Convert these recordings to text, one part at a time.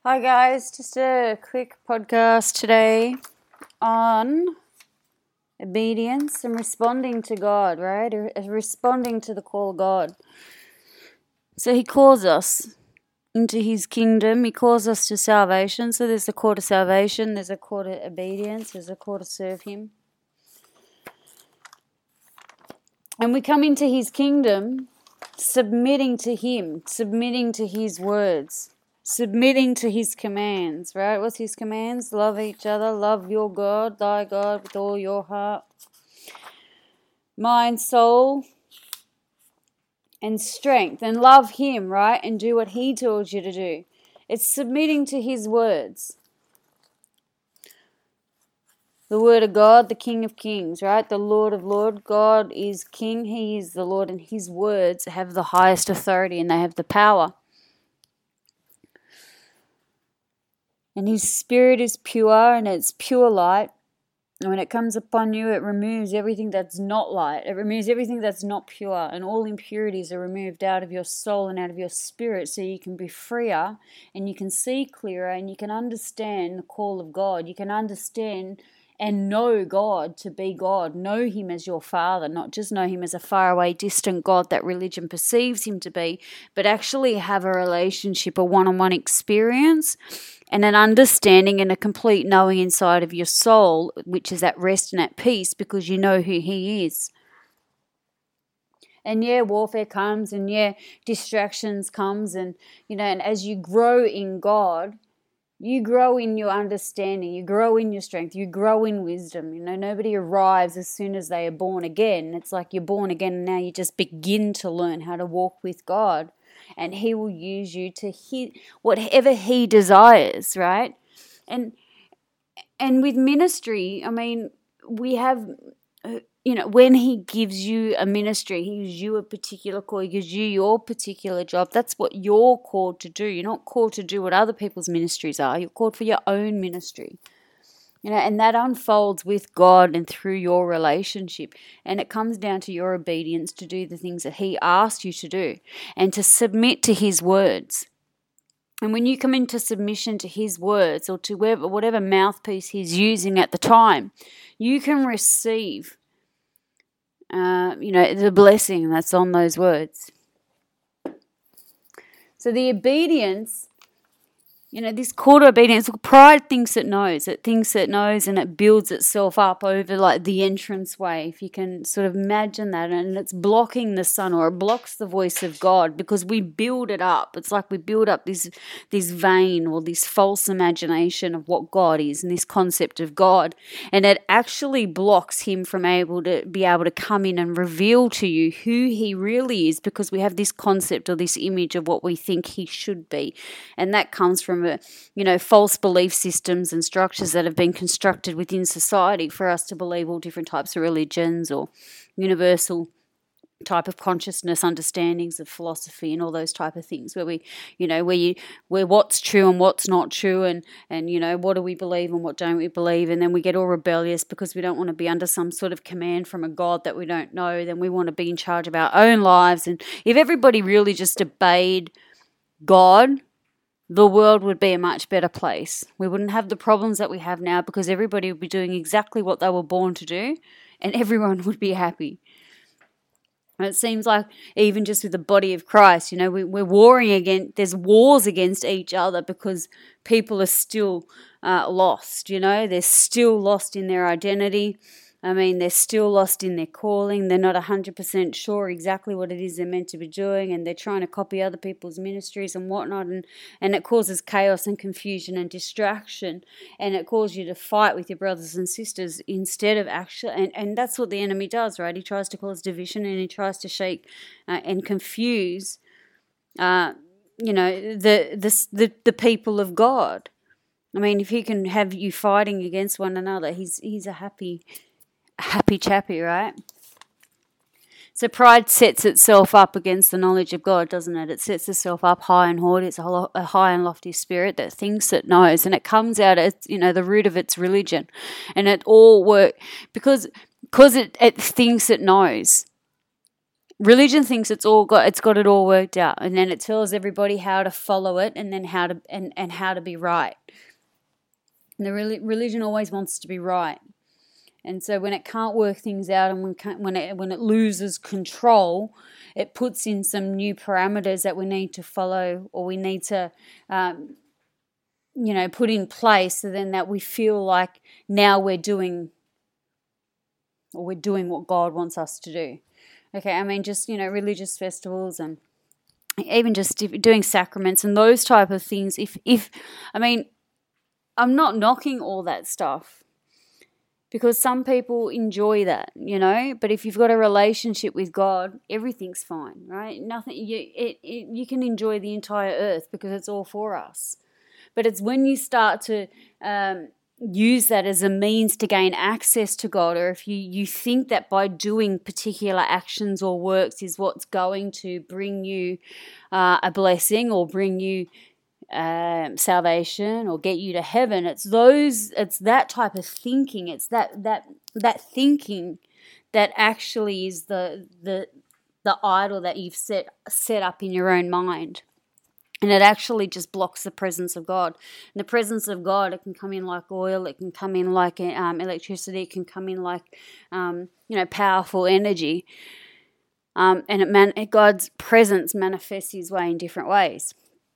Hi guys, just a quick podcast today on obedience and responding to God, right? Responding to the call of God. So He calls us into His kingdom. He calls us to salvation. So there's a call to salvation, there's a call to obedience, there's a call to serve Him. And we come into His kingdom submitting to Him, submitting to His words, submitting to His commands, right? What's His commands? Love each other, love your God, thy God with all your heart, mind, soul, and strength. And love Him, right? And do what He tells you to do. It's submitting to His words. The Word of God, the King of Kings, right? The Lord of Lords. God is King. He is the Lord. And His words have the highest authority and they have the power. And His Spirit is pure and it's pure light. And when it comes upon you, it removes everything that's not light. It removes everything that's not pure. And all impurities are removed out of your soul and out of your spirit so you can be freer and you can see clearer and you can understand the call of God. You can understand and know God to be God. Know Him as your Father, not just know Him as a faraway, distant God that religion perceives Him to be, but actually have a relationship, a one-on-one experience, and an understanding and a complete knowing inside of your soul, which is at rest and at peace because you know who He is. And yeah, warfare comes and yeah, distractions comes and and as you grow in God, you grow in your understanding, you grow in your strength, you grow in wisdom. Nobody arrives as soon as they are born again. It's like you're born again and now you just begin to learn how to walk with God. And He will use you to hit whatever He desires, right? And with ministry, we have, when He gives you a ministry, He gives you a particular call, He gives you your particular job. That's what you're called to do. You're not called to do what other people's ministries are. You're called for your own ministry. And that unfolds with God and through your relationship. And it comes down to your obedience to do the things that He asked you to do and to submit to His words. And when you come into submission to His words or to whatever mouthpiece He's using at the time, you can receive the blessing that's on those words. So the obedience, this call to obedience, pride thinks it knows. It thinks it knows and it builds itself up over like the entranceway. If you can sort of imagine that, and it's blocking the sun or it blocks the voice of God because we build it up. It's like we build up this vein or this false imagination of what God is and this concept of God. And it actually blocks Him from be able to come in and reveal to you who He really is because we have this concept or this image of what we think He should be. And that comes from false belief systems and structures that have been constructed within society for us to believe all different types of religions or universal type of consciousness understandings of philosophy and all those type of things where where what's true and what's not true and what do we believe and what don't we believe, and then we get all rebellious because we don't want to be under some sort of command from a God that we don't know. Then we want to be in charge of our own lives. And if everybody really just obeyed God, the world would be a much better place. We wouldn't have the problems that we have now because everybody would be doing exactly what they were born to do and everyone would be happy. And it seems like even just with the body of Christ, we're warring against, there's wars against each other because people are still lost, they're still lost in their identity. They're still lost in their calling. They're not 100% sure exactly what it is they're meant to be doing, and they're trying to copy other people's ministries and whatnot, and it causes chaos and confusion and distraction, and it causes you to fight with your brothers and sisters instead of actually, and that's what the enemy does, right? He tries to cause division and he tries to shake and confuse, the people of God. If he can have you fighting against one another, he's a happy chappy, right? So pride sets itself up against the knowledge of God, doesn't it? It sets itself up high and haughty. It's a high and lofty spirit that thinks it knows, and it comes out as the root of its religion, and it all works because it thinks it knows. Religion thinks it's got it all worked out, and then it tells everybody how to follow it, and then how to and how to be right. And the religion always wants to be right, and so when it can't work things out, and when it loses control, it puts in some new parameters that we need to follow, or we need to put in place, so then that we feel like now we're doing what God wants us to do. Okay, I mean, just, religious festivals, and even just doing sacraments and those type of things. I'm not knocking all that stuff, because some people enjoy that, but if you've got a relationship with God, everything's fine, right? Nothing, you can enjoy the entire earth, because it's all for us. But it's when you start to use that as a means to gain access to God, or if you think that by doing particular actions or works is what's going to bring you a blessing, or bring you salvation, or get you to heaven. It's that type of thinking. It's that thinking that actually is the idol that you've set up in your own mind. And it actually just blocks the presence of God. And the presence of God, it can come in like oil, it can come in like electricity, it can come in like, powerful energy. And God's presence manifests His way in different ways.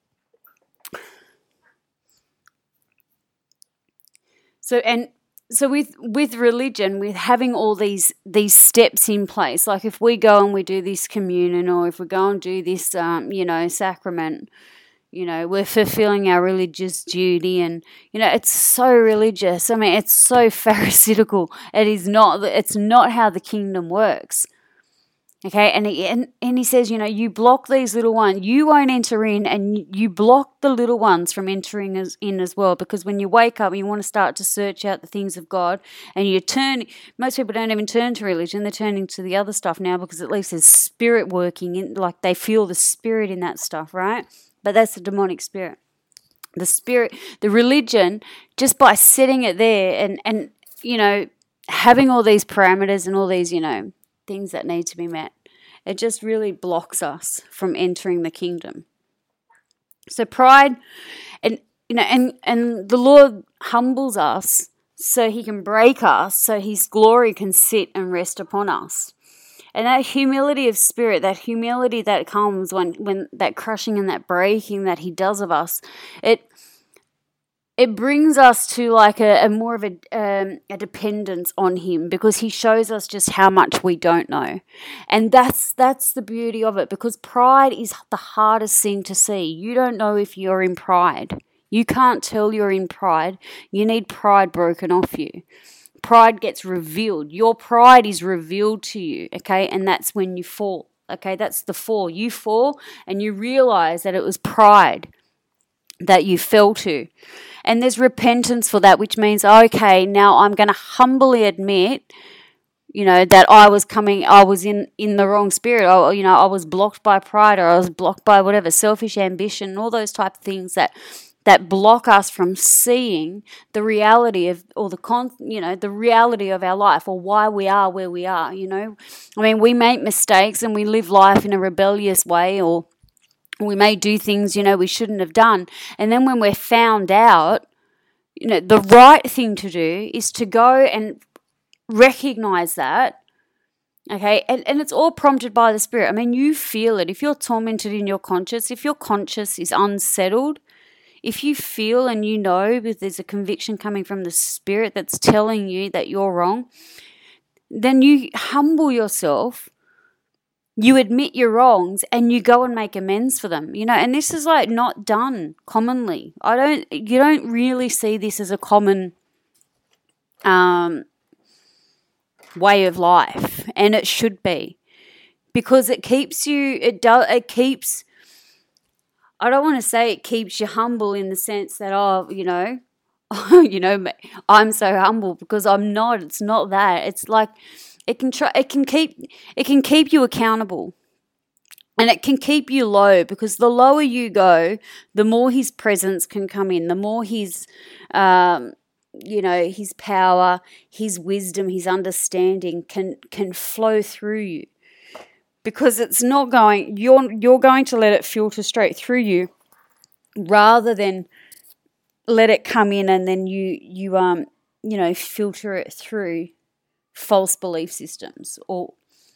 So with religion, with having all these steps in place, like if we go and we do this communion, or if we go and do this, sacrament, we're fulfilling our religious duty, and it's so religious. I mean, it's so pharisaical. It's not how the kingdom works. Okay, and he says, you block these little ones. You won't enter in, and you block the little ones from entering in as well. Because when you wake up, you want to start to search out the things of God, and most people don't even turn to religion. They're turning to the other stuff now, because at least there's spirit working in, like they feel the spirit in that stuff, right? But that's the demonic spirit. The spirit, the religion, just by setting it there and having all these parameters and all these, things that need to be met, it just really blocks us from entering the kingdom. So pride, and the Lord humbles us so He can break us, so His glory can sit and rest upon us. And that humility of spirit, that humility that comes when that crushing and that breaking that He does of us, it brings us to like a more of a dependence on Him, because He shows us just how much we don't know. And that's the beauty of it, because pride is the hardest thing to see. You don't know if you're in pride. You can't tell you're in pride. You need pride broken off you. Pride gets revealed. Your pride is revealed to you, okay? And that's when you fall, okay? That's the fall. You fall and you realize that it was pride that you fell to. And there's repentance for that, which means, okay, now I'm going to humbly admit, that I was in the wrong spirit. I was blocked by pride, or I was blocked by whatever, selfish ambition, all those type of things that block us from seeing the reality of, or the reality of our life, or why we are where we are, I mean, we make mistakes and we live life in a rebellious way, or we may do things, we shouldn't have done. And then when we're found out, the right thing to do is to go and recognize that, okay? And it's all prompted by the Spirit. I mean, you feel it. If you're tormented in your conscience, if your conscience is unsettled, if you feel and that there's a conviction coming from the Spirit that's telling you that you're wrong, then you humble yourself, you admit your wrongs, and you go and make amends for them. And this is like not done commonly. You don't really see this as a common way of life, and it should be, because it keeps you. It keeps. I don't want to say it keeps you humble in the sense that, I'm so humble, because I'm not. It's not that. It's like it can keep you accountable, and it can keep you low, because the lower you go, the more His presence can come in, the more His His power, His wisdom, His understanding can flow through you. because it's not going, you're going to let it filter straight through you rather than let it come in and then you filter it through false belief systems or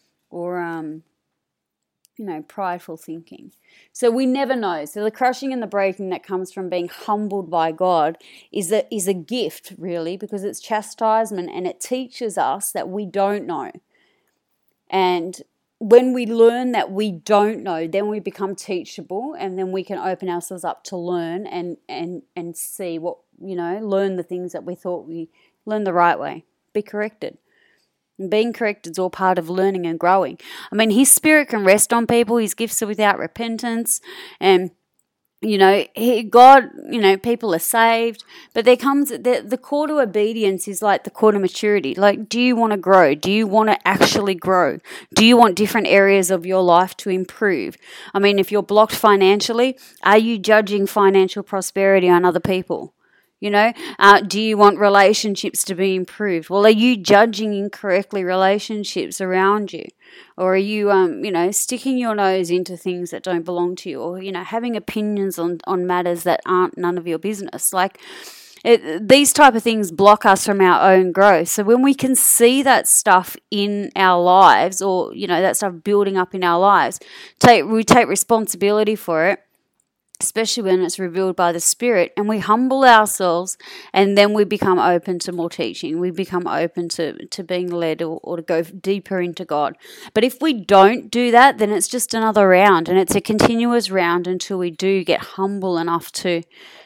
prideful thinking. So we never know. So the crushing and the breaking that comes from being humbled by God is a gift, really, because it's chastisement and it teaches us that we don't know. And when we learn that we don't know, then we become teachable, and then we can open ourselves up to learn and see what, learn the things that we thought we learned the right way, be corrected. And being corrected is all part of learning and growing. I mean, His Spirit can rest on people. His gifts are without repentance. And, God, people are saved. But there comes, the call to obedience is like the call to maturity. Like, do you want to grow? Do you want to actually grow? Do you want different areas of your life to improve? I mean, if you're blocked financially, are you judging financial prosperity on other people? Do you want relationships to be improved? Well, are you judging incorrectly relationships around you? Or are you, sticking your nose into things that don't belong to you? Or, having opinions on matters that aren't none of your business? These type of things block us from our own growth. So when we can see that stuff in our lives, or, that stuff building up in our lives, we take responsibility for it, especially when it's revealed by the Spirit, and we humble ourselves, and then we become open to more teaching. We become open to being led or to go deeper into God. But if we don't do that, then it's just another round, and it's a continuous round until we do get humble enough to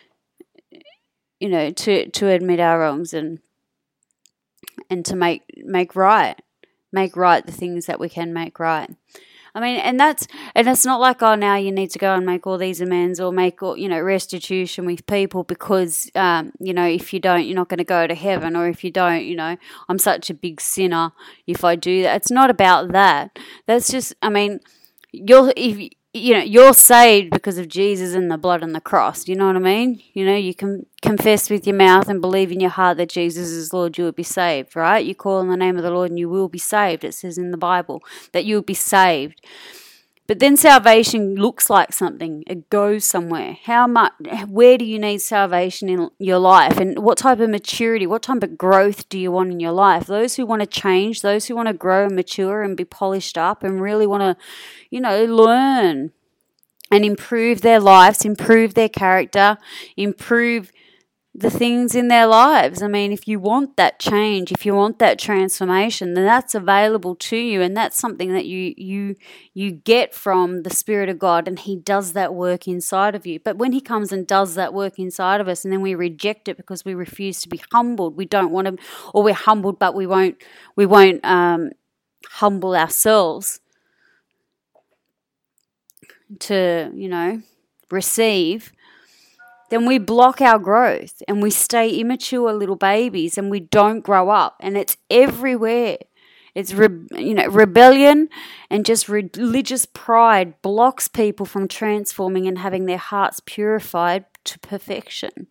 admit our wrongs and to make right the things that we can make right. I mean, and it's not like, oh, now you need to go and make all these amends or make all, restitution with people because, if you don't, you're not going to go to heaven, or if you don't, I'm such a big sinner if I do that. It's not about that. That's just, I mean, you're saved because of Jesus and the blood on the cross. You know what I mean? You can confess with your mouth and believe in your heart that Jesus is Lord, you will be saved, right? You call on the name of the Lord and you will be saved. It says in the Bible that you will be saved. But then salvation looks like something. It goes somewhere. Where do you need salvation in your life? And what type of maturity, what type of growth do you want in your life? Those who want to change, those who want to grow and mature and be polished up and really want to, learn and improve their lives, improve their character, improve the things in their lives. I mean, if you want that change, if you want that transformation, then that's available to you, and that's something that you get from the Spirit of God, and He does that work inside of you. But when He comes and does that work inside of us, and then we reject it because we refuse to be humbled, we don't want to, or we're humbled but we won't humble ourselves to receive, then we block our growth and we stay immature little babies and we don't grow up, and it's everywhere. It's rebellion and just religious pride blocks people from transforming and having their hearts purified to perfection.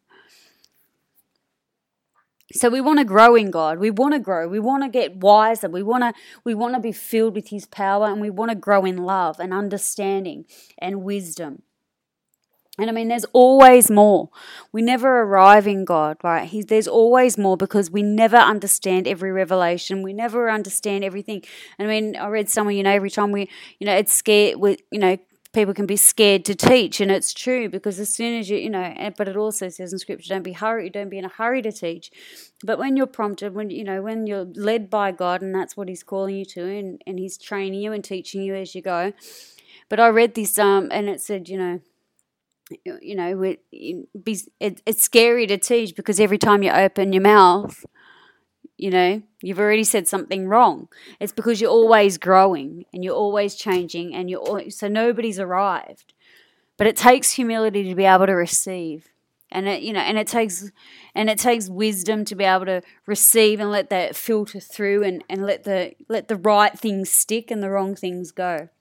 So we want to grow in God. We want to grow. We want to get wiser. We want to be filled with His power, and we want to grow in love and understanding and wisdom. And I mean, there's always more. We never arrive in God, right? There's always more, because we never understand every revelation. We never understand everything. And I mean, I read somewhere, every time it's scared, people can be scared to teach, and it's true, because as soon as but it also says in Scripture, don't be in a hurry to teach. But when you're prompted, when you're led by God, and that's what He's calling you to, and He's training you and teaching you as you go. But I read this, and it said, it's scary to teach, because every time you open your mouth, you've already said something wrong. It's because you're always growing and you're always changing, and so nobody's arrived. But it takes humility to be able to receive, and it takes wisdom to be able to receive and let that filter through, and let the right things stick and the wrong things go.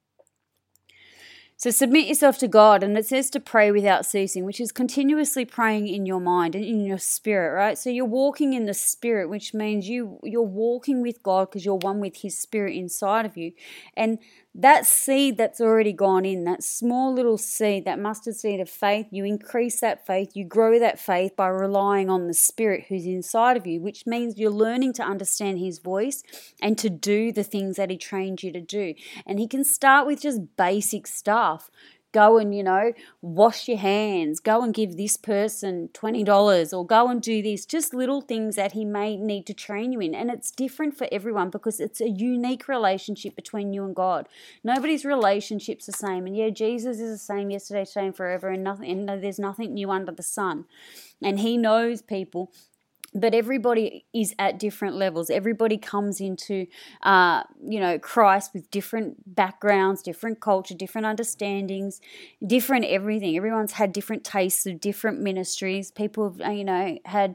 So submit yourself to God, and it says to pray without ceasing, which is continuously praying in your mind and in your spirit, right? So you're walking in the Spirit, which means you're walking with God because you're one with His Spirit inside of you. And that seed that's already gone in, that small little seed, that mustard seed of faith, you increase that faith, you grow that faith by relying on the Spirit who's inside of you, which means you're learning to understand His voice and to do the things that He trained you to do. And He can start with just basic stuff. Go and, wash your hands. Go and give this person $20 or go and do this. Just little things that He may need to train you in. And it's different for everyone because it's a unique relationship between you and God. Nobody's relationship's the same. And yeah, Jesus is the same yesterday, today, and forever, and there's nothing new under the sun. And He knows people. But everybody is at different levels. Everybody comes into, Christ with different backgrounds, different culture, different understandings, different everything. Everyone's had different tastes of different ministries. People have, had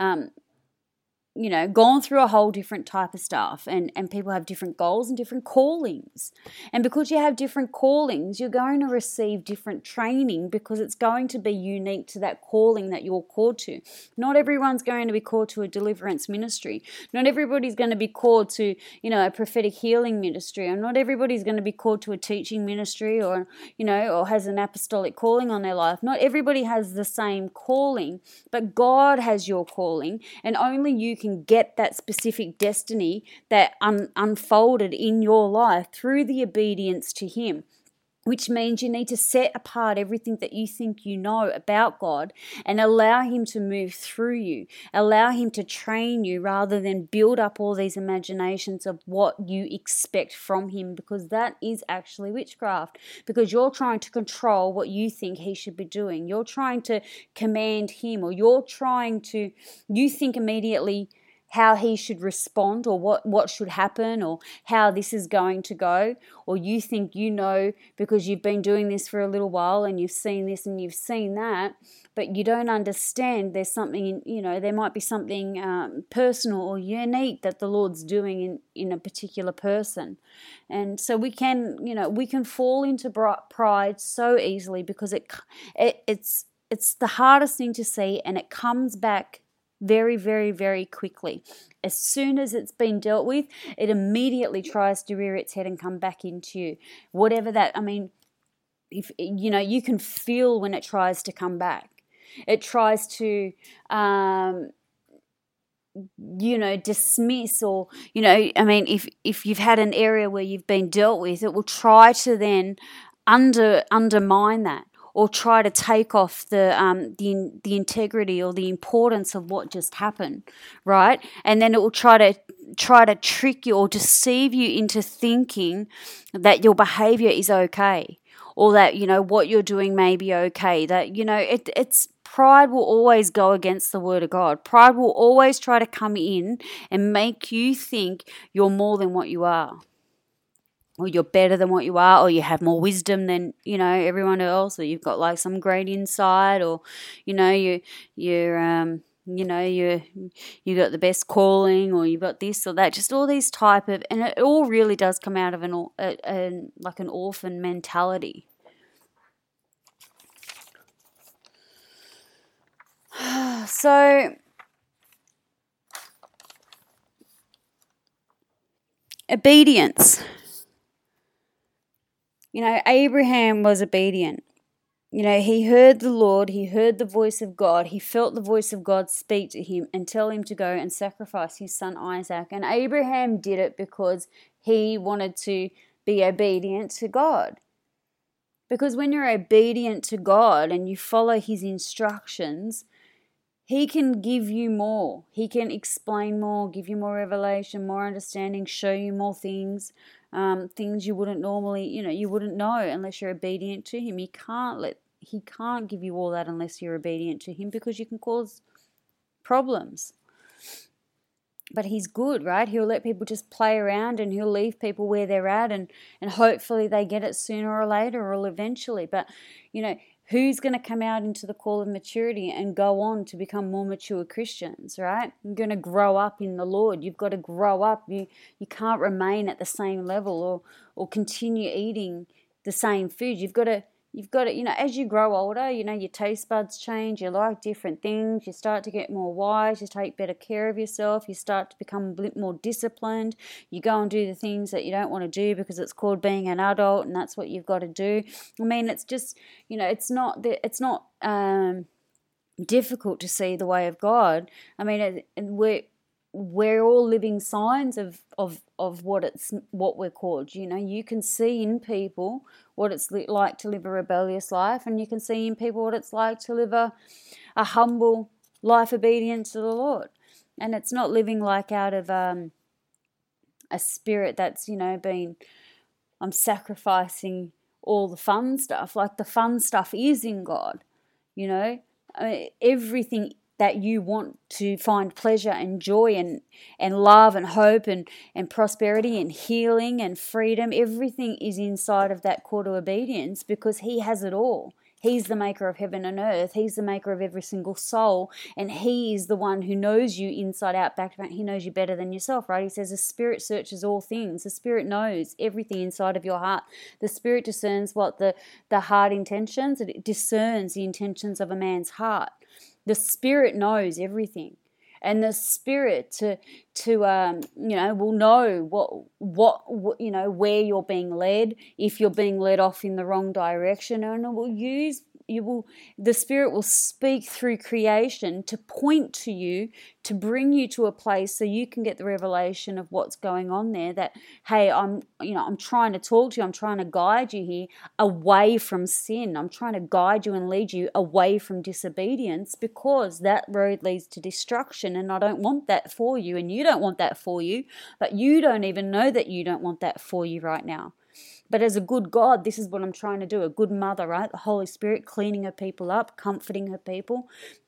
gone through a whole different type of stuff, and people have different goals and different callings. And because you have different callings, you're going to receive different training because it's going to be unique to that calling that you're called to. Not everyone's going to be called to a deliverance ministry. Not everybody's going to be called to, a prophetic healing ministry, or not everybody's going to be called to a teaching ministry or has an apostolic calling on their life. Not everybody has the same calling, but God has your calling, and only you can get that specific destiny that unfolded in your life through the obedience to Him. Which means you need to set apart everything that you think you know about God and allow Him to move through you. Allow Him to train you rather than build up all these imaginations of what you expect from Him, because that is actually witchcraft. Because you're trying to control what you think He should be doing. You're trying to command Him, or you think immediately how He should respond, or what should happen, or how this is going to go. Or you think because you've been doing this for a little while and you've seen this and you've seen that, but you don't understand there's something, there might be something personal or unique that the Lord's doing in a particular person. And so we can fall into pride so easily because it's the hardest thing to see, and it comes back very, very, very quickly. As soon as it's been dealt with, it immediately tries to rear its head and come back into you. Whatever that, if you can feel when it tries to come back. It tries to, dismiss, or, if you've had an area where you've been dealt with, it will try to then undermine that, or try to take off the integrity or the importance of what just happened, right? And then it will try to trick you or deceive you into thinking that your behavior is okay, or that what you're doing may be okay. That it's pride will always go against the word of God. Pride will always try to come in and make you think you're more than what you are, or you're better than what you are, or you have more wisdom than everyone else, or you've got like some great insight, or you got the best calling, or you've got this or that, just all these type of, and it all really does come out of like an orphan mentality. So obedience. Abraham was obedient. He heard the Lord, he heard the voice of God, he felt the voice of God speak to him and tell him to go and sacrifice his son Isaac. And Abraham did it because he wanted to be obedient to God. Because when you're obedient to God and you follow His instructions, He can give you more. He can explain more, give you more revelation, more understanding, show you more things. Things you wouldn't normally, you wouldn't know unless you're obedient to Him. He can't give you all that unless you're obedient to Him, because you can cause problems. But He's good, right? He'll let people just play around, and He'll leave people where they're at, and hopefully they get it sooner or later, or eventually. But, who's going to come out into the call of maturity and go on to become more mature Christians, right? You're going to grow up in the Lord. You've got to grow up. You can't remain at the same level or continue eating the same food. You've got to You've got to, as you grow older, your taste buds change, you like different things, you start to get more wise, you take better care of yourself, you start to become a bit more disciplined, you go and do the things that you don't want to do because it's called being an adult and that's what you've got to do. I mean, it's just, it's not difficult to see the way of God. I mean, we're all living signs of what we're called. You can see in people what it's like to live a rebellious life, and you can see in people what it's like to live a humble life obedient to the Lord. And it's not living like out of a spirit that's been I'm sacrificing all the fun stuff. Like, the fun stuff is in God. I mean, everything that you want to find pleasure and joy and love and hope and prosperity and healing and freedom, everything is inside of that call to obedience, because He has it all. He's the maker of heaven and earth. He's the maker of every single soul, and He is the one who knows you inside out, back to front. He knows you better than yourself, right? He says the Spirit searches all things. The Spirit knows everything inside of your heart. The Spirit discerns what the heart intentions. It discerns the intentions of a man's heart. The Spirit knows everything, and the Spirit will know what where you're being led, if you're being led off in the wrong direction, and the Spirit will speak through creation to point to you, to bring you to a place so you can get the revelation of what's going on there. That, hey, I'm trying to talk to you, I'm trying to guide you here away from sin. I'm trying to guide you and lead you away from disobedience, because that road leads to destruction, and I don't want that for you, and you don't want that for you, but you don't even know that you don't want that for you right now. But as a good God, this is what I'm trying to do. A good mother, right? The Holy Spirit cleaning her people up, comforting her people,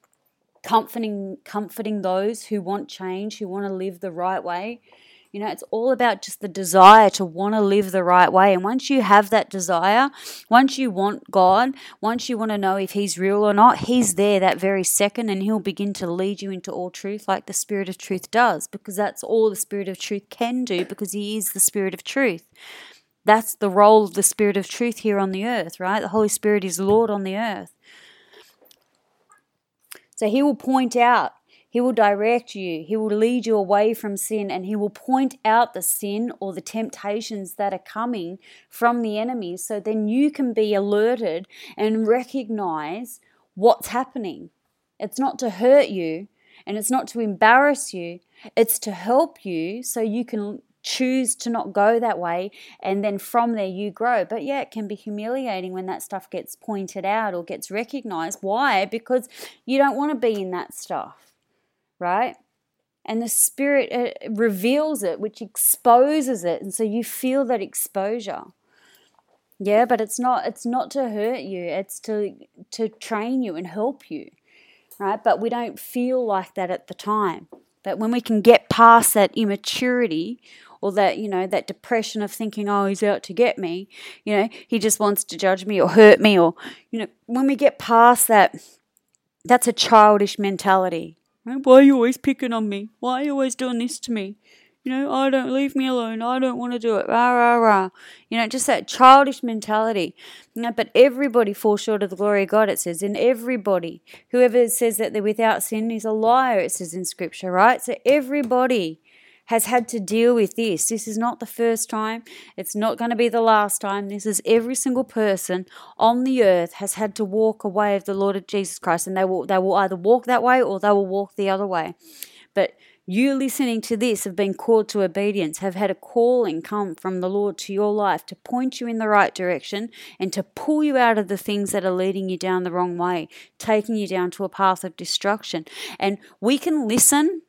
comforting those who want change, who want to live the right way. It's all about just the desire to want to live the right way. And once you have that desire, once you want God, once you want to know if He's real or not, He's there that very second, and He'll begin to lead you into all truth, like the Spirit of truth does, because that's all the Spirit of truth can do, because He is the Spirit of truth. That's the role of the Spirit of truth here on the earth, right? The Holy Spirit is Lord on the earth. So He will point out, He will direct you, He will lead you away from sin, and He will point out the sin or the temptations that are coming from the enemy, so then you can be alerted and recognize what's happening. It's not to hurt you, and it's not to embarrass you. It's to help you so you can choose to not go that way, and then from there you grow. But yeah, it can be humiliating when that stuff gets pointed out or gets recognized. Why? Because you don't want to be in that stuff, right? And the Spirit reveals it, which exposes it, and so you feel that exposure. Yeah, but it's not to hurt you, it's to train you and help you, right? But we don't feel like that at the time. But when we can get past that immaturity, or that, that depression of thinking, oh, He's out to get me, He just wants to judge me or hurt me, or, when we get past that, that's a childish mentality. Right? Why are you always picking on me? Why are you always doing this to me? I don't, leave me alone. I don't want to do it. Rah, rah, rah. Just that childish mentality. But everybody falls short of the glory of God, it says. And everybody, whoever says that they're without sin is a liar, it says in Scripture, right? So everybody has had to deal with this. This is not the first time. It's not going to be the last time. This is every single person on the earth has had to walk away of the Lord of Jesus Christ, and they will either walk that way or they will walk the other way. But you listening to this have been called to obedience, have had a calling come from the Lord to your life to point you in the right direction and to pull you out of the things that are leading you down the wrong way, taking you down to a path of destruction. And we can listen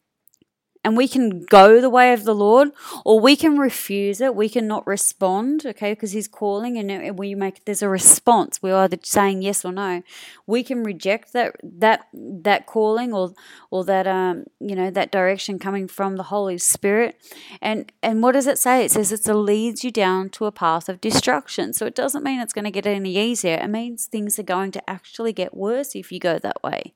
and we can go the way of the Lord, or we can refuse it. We can not respond, okay, because He's calling, and there's a response. We're either saying yes or no. We can reject that calling or that that direction coming from the Holy Spirit. And what does it say? It says it leads you down to a path of destruction. So it doesn't mean it's going to get any easier. It means things are going to actually get worse if you go that way.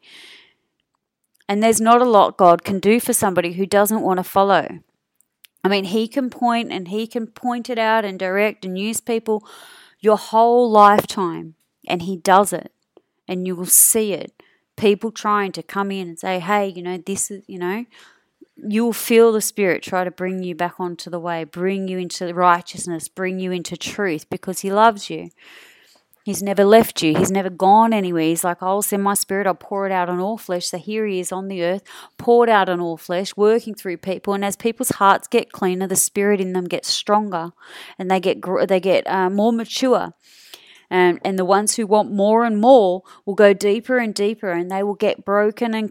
And there's not a lot God can do for somebody who doesn't want to follow. I mean, He can point it out and direct and use people, your whole lifetime, and he does it, and you will see it. People trying to come in and say, hey, this is, you'll feel the Spirit try to bring you back onto the way, bring you into righteousness, bring you into truth, because he loves you. He's never left you. He's never gone anywhere. He's like, I'll send my Spirit, I'll pour it out on all flesh. So here he is on the earth, poured out on all flesh, working through people. And as people's hearts get cleaner, the Spirit in them gets stronger, and they get more mature. And the ones who want more and more will go deeper and deeper, and they will get broken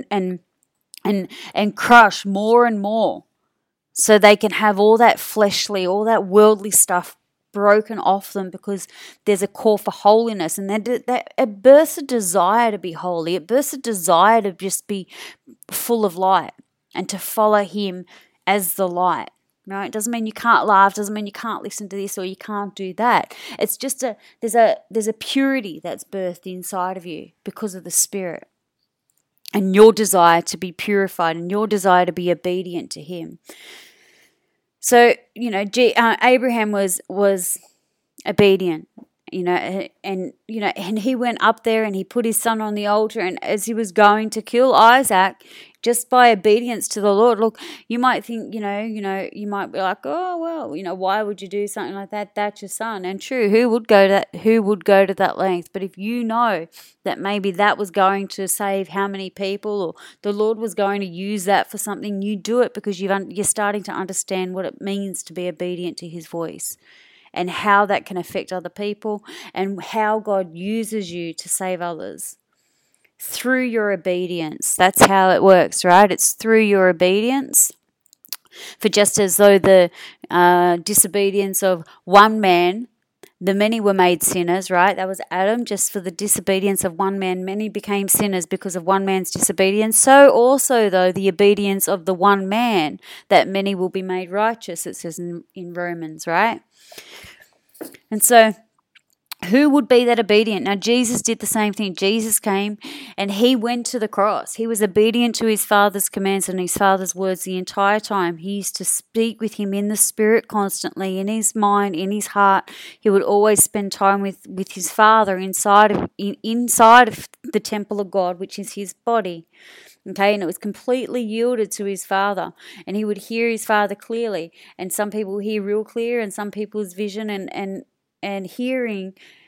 and crush more and more, so they can have all that fleshly, all that worldly stuff broken off them, because there's a call for holiness, and that it births a desire to be holy. It births a desire to just be full of light and to follow him as the light. Right? It doesn't mean you can't laugh, doesn't mean you can't listen to this or you can't do that. It's just there's a purity that's birthed inside of you because of the Spirit, and your desire to be purified, and your desire to be obedient to him. So, Abraham was obedient, and he went up there and he put his son on the altar, and as he was going to kill Isaac, just by obedience to the Lord. Look, you might think, you might be like, oh, well, why would you do something like that? That's your son. And true, who would go to that length? But if you know that maybe that was going to save how many people, or the Lord was going to use that for something, you do it because you're starting to understand what it means to be obedient to his voice, and how that can affect other people, and how God uses you to save others. Through your obedience. That's how it works, right? It's through your obedience. For just as though the disobedience of one man, the many were made sinners, right? That was Adam. Just for the disobedience of one man, many became sinners because of one man's disobedience. So also, though, the obedience of the one man, that many will be made righteous, it says in Romans, right? And so, who would be that obedient? Now, Jesus did the same thing. Jesus came and he went to the cross. He was obedient to his Father's commands and his Father's words the entire time. He used to speak with him in the Spirit constantly, in his mind, in his heart. He would always spend time with his Father inside of the temple of God, which is his body. Okay, and it was completely yielded to his Father, and he would hear his Father clearly. And some people hear real clear, and some people's vision and hearing,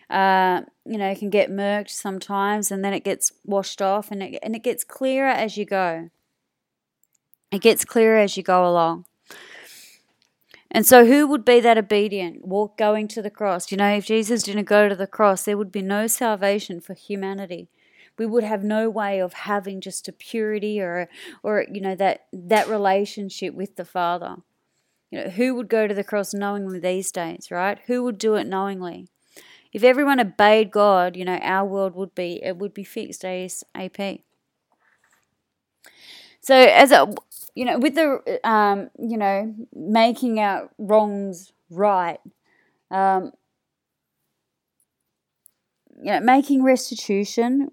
can get murked sometimes, and then it gets washed off, and it gets clearer as you go. It gets clearer as you go along. And so who would be that obedient, going to the cross? If Jesus didn't go to the cross, there would be no salvation for humanity. We would have no way of having just a purity or that relationship with the Father. Who would go to the cross knowingly these days, right? Who would do it knowingly? If everyone obeyed God, our world would be fixed ASAP. So with the making our wrongs right, making restitution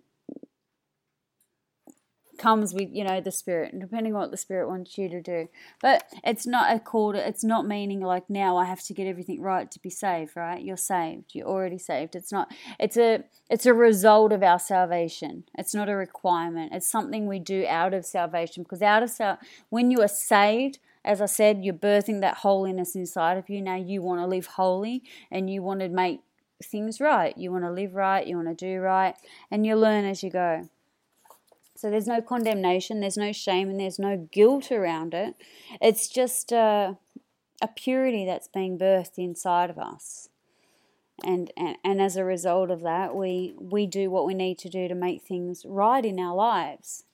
comes with the Spirit, and depending on what the Spirit wants you to do. But it's not it's not meaning like now I have to get everything right to be saved, right? You're saved. You're already saved. It's not. It's a result of our salvation. It's not a requirement. It's something we do out of salvation, because when you are saved, as I said, you're birthing that holiness inside of you. Now you want to live holy, and you want to make things right. You want to live right. You want to do right, and you learn as you go. So there's no condemnation, there's no shame, and there's no guilt around it. It's just a purity that's being birthed inside of us. And as a result of that, we do what we need to do to make things right in our lives.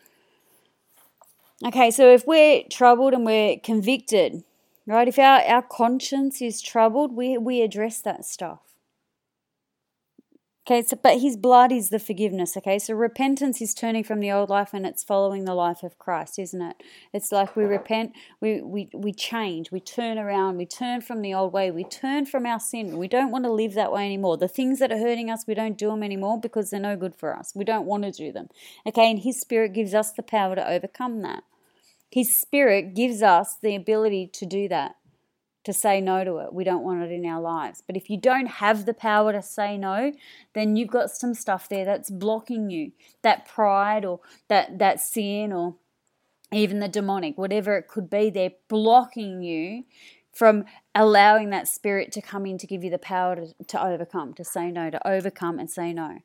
Okay, so if we're troubled and we're convicted, right, if our conscience is troubled, we address that stuff. Okay, but his blood is the forgiveness, okay? So repentance is turning from the old life and it's following the life of Christ, isn't it? It's like we repent, we change, we turn around, we turn from the old way, we turn from our sin. We don't want to live that way anymore. The things that are hurting us, we don't do them anymore because they're no good for us. We don't want to do them, okay? And his Spirit gives us the power to overcome that. His Spirit gives us the ability to do that, to say no to it. We don't want it in our lives. But if you don't have the power to say no, then you've got some stuff there that's blocking you. That pride or that sin or even the demonic, whatever it could be, they're blocking you from allowing that spirit to come in to give you the power to overcome, to say no, to overcome and say no.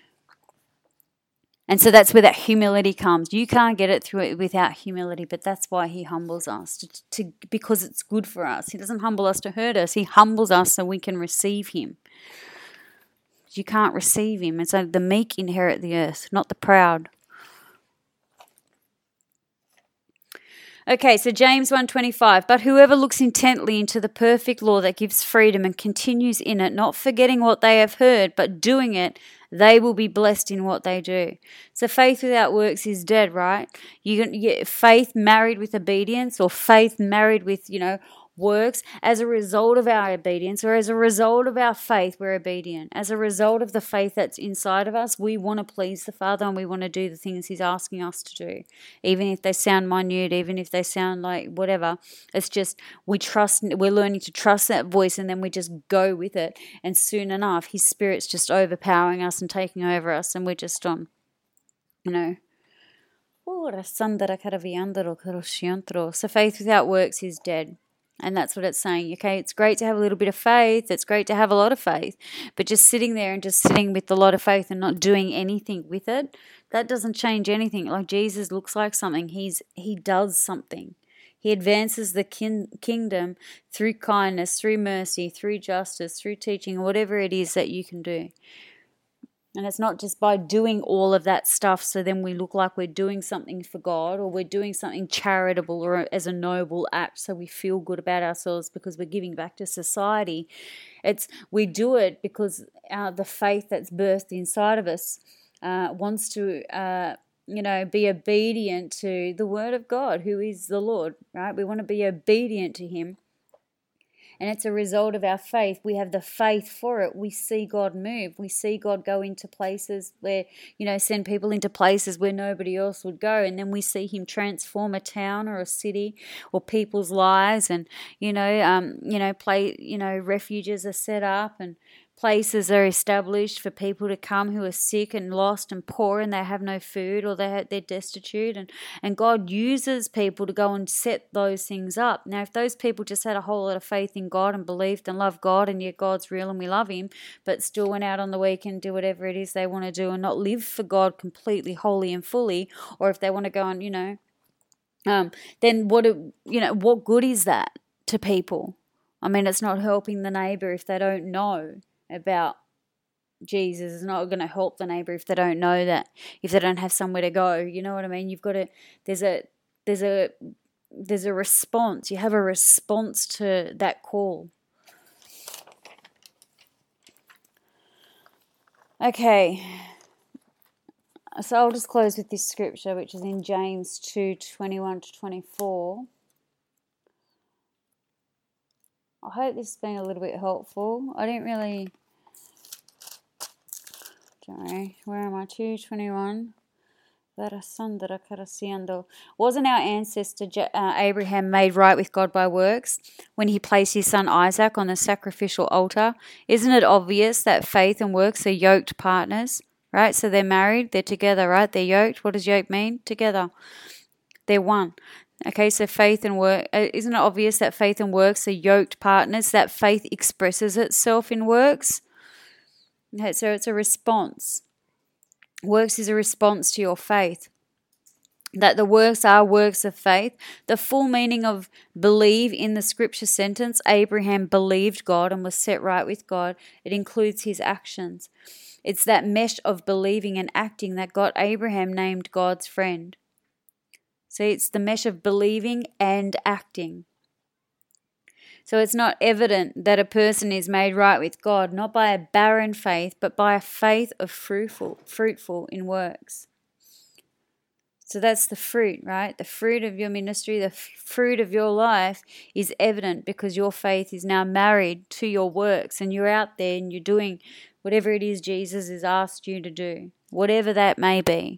And so that's where that humility comes. You can't get it through it without humility, but that's why he humbles us, because it's good for us. He doesn't humble us to hurt us. He humbles us so we can receive him. You can't receive him. It's like the meek inherit the earth, not the proud. Okay, so James 1:25, but whoever looks intently into the perfect law that gives freedom and continues in it, not forgetting what they have heard, but doing it, they will be blessed in what they do. So faith without works is dead, right? You get faith married with obedience, or faith married with, works. As a result of our obedience, or as a result of our faith, we're obedient. As a result of the faith that's inside of us, we want to please the Father and we want to do the things he's asking us to do. Even if they sound minute, even if they sound like whatever, it's just we're learning to trust that voice, and then we just go with it. And soon enough, his Spirit's just overpowering us and taking over us, and we're just on, So faith without works is dead. And that's what it's saying. Okay, it's great to have a little bit of faith. It's great to have a lot of faith. But just sitting there and just sitting with a lot of faith and not doing anything with it, that doesn't change anything. Like Jesus looks like something. He does something. He advances the kingdom through kindness, through mercy, through justice, through teaching, whatever it is that you can do. And it's not just by doing all of that stuff so then we look like we're doing something for God, or we're doing something charitable or as a noble act so we feel good about ourselves because we're giving back to society. We do it because the faith that's birthed inside of us wants to be obedient to the word of God, who is the Lord, right? We want to be obedient to him. And it's a result of our faith. We have the faith for it. We see God move. We see God go into places where, send people into places where nobody else would go. And then we see him transform a town or a city or people's lives. And, refuges are set up and places are established for people to come who are sick and lost and poor and they have no food, or they're destitute. And God uses people to go and set those things up. Now, if those people just had a whole lot of faith in God and believed and loved God, and yet God's real and we love him, but still went out on the weekend and do whatever it is they want to do and not live for God completely, wholly and fully, or if they want to go and, then what good is that to people? I mean, it's not helping the neighbor if they don't know about Jesus. It's not going to help the neighbor if they don't know that, if they don't have somewhere to go. You know what I mean? You've got to, there's a response. You have a response to that call. Okay. So I'll just close with this scripture, which is in James 2:21-24. I hope this has been a little bit helpful. I didn't really... Sorry, where am I? 2:21. Wasn't our ancestor Abraham made right with God by works when he placed his son Isaac on the sacrificial altar? Isn't it obvious that faith and works are yoked partners, right? So they're married, they're together, right? They're yoked. What does yoke mean? Together. They're one. Okay, so faith and work, isn't it obvious that faith and works are yoked partners, that faith expresses itself in works? Okay, so it's a response. Works is a response to your faith. That the works are works of faith. The full meaning of believe in the scripture sentence, Abraham believed God and was set right with God, it includes his actions. It's that mesh of believing and acting that got Abraham named God's friend. See, it's the mesh of believing and acting. So it's not evident that a person is made right with God, not by a barren faith, but by a faith of fruitful in works. So that's the fruit, right? The fruit of your ministry, the fruit of your life is evident because your faith is now married to your works, and you're out there and you're doing whatever it is Jesus has asked you to do, whatever that may be.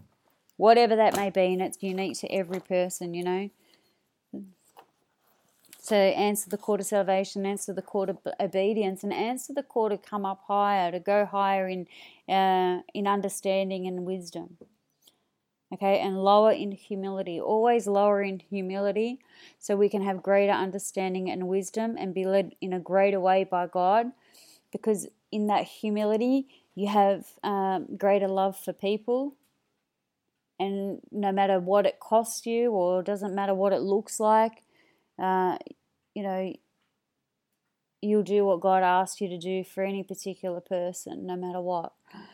Whatever that may be, and it's unique to every person, So answer the call to salvation, answer the call to obedience, and answer the call to come up higher, to go higher in understanding and wisdom. Okay, and lower in humility. Always lower in humility so we can have greater understanding and wisdom and be led in a greater way by God, because in that humility you have greater love for people, and no matter what it costs you, or doesn't matter what it looks like, you know, you'll do what God asked you to do for any particular person, no matter what.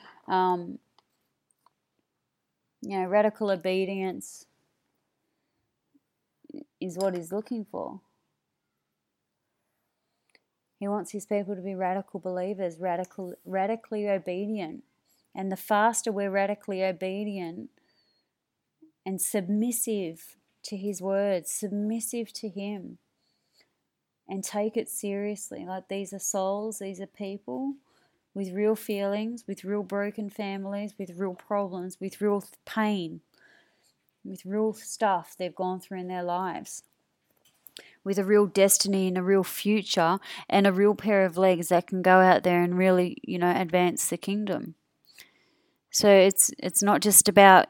Radical obedience is what He's looking for. He wants His people to be radical believers, radically obedient. And the faster we're radically obedient and submissive to His words, submissive to Him, and take it seriously, like these are souls, these are people with real feelings, with real broken families, with real problems, with real pain, with real stuff they've gone through in their lives, with a real destiny and a real future and a real pair of legs that can go out there and really, advance the kingdom. So it's not just about,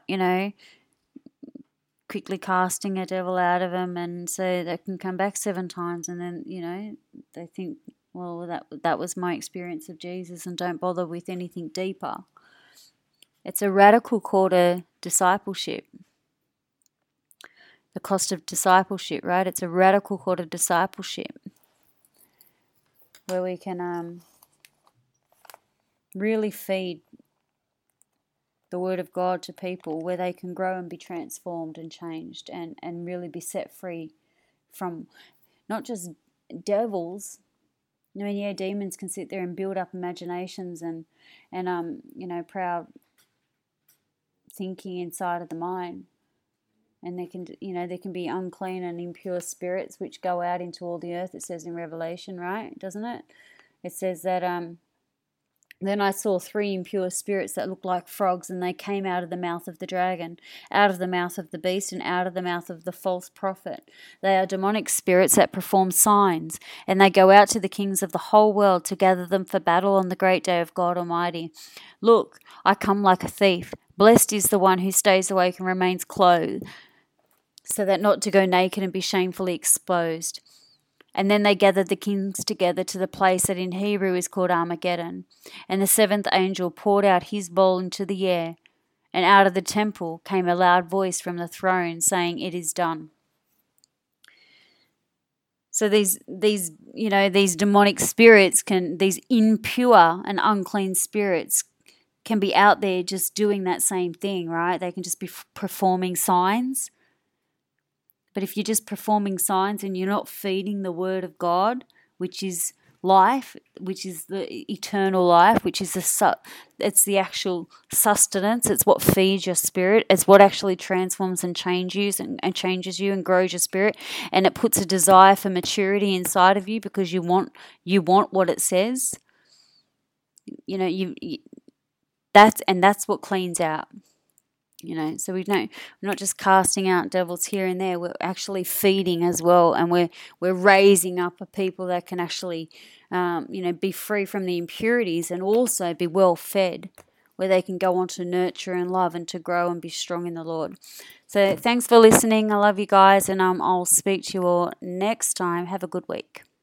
quickly casting a devil out of them and so they can come back 7 times and then, they think, well, that was my experience of Jesus, and don't bother with anything deeper. It's a radical call to discipleship. The cost of discipleship, right? It's a radical call to discipleship where we can really feed the Word of God to people, where they can grow and be transformed and changed and really be set free from not just devils. Demons can sit there and build up imaginations and proud thinking inside of the mind. And there can be unclean and impure spirits which go out into all the earth, it says in Revelation, right? Doesn't it? It says that then I saw 3 impure spirits that looked like frogs, and they came out of the mouth of the dragon, out of the mouth of the beast, and out of the mouth of the false prophet. They are demonic spirits that perform signs, and they go out to the kings of the whole world to gather them for battle on the great day of God Almighty. Look, I come like a thief. Blessed is the one who stays awake and remains clothed, so that not to go naked and be shamefully exposed. And then they gathered the kings together to the place that in Hebrew is called Armageddon. And the 7th angel poured out his bowl into the air, and out of the temple came a loud voice from the throne saying, "It is done." So these demonic spirits these impure and unclean spirits can be out there just doing that same thing, right? They can just be performing signs. But if you're just performing signs and you're not feeding the Word of God, which is life, which is the eternal life, which is it's the actual sustenance, it's what feeds your spirit, it's what actually transforms and changes you and grows your spirit, and it puts a desire for maturity inside of you because you want what it says. That's what cleans out. So we're not just casting out devils here and there. We're actually feeding as well, and we're raising up a people that can actually, be free from the impurities and also be well fed, where they can go on to nurture and love and to grow and be strong in the Lord. So thanks for listening. I love you guys, and I'll speak to you all next time. Have a good week.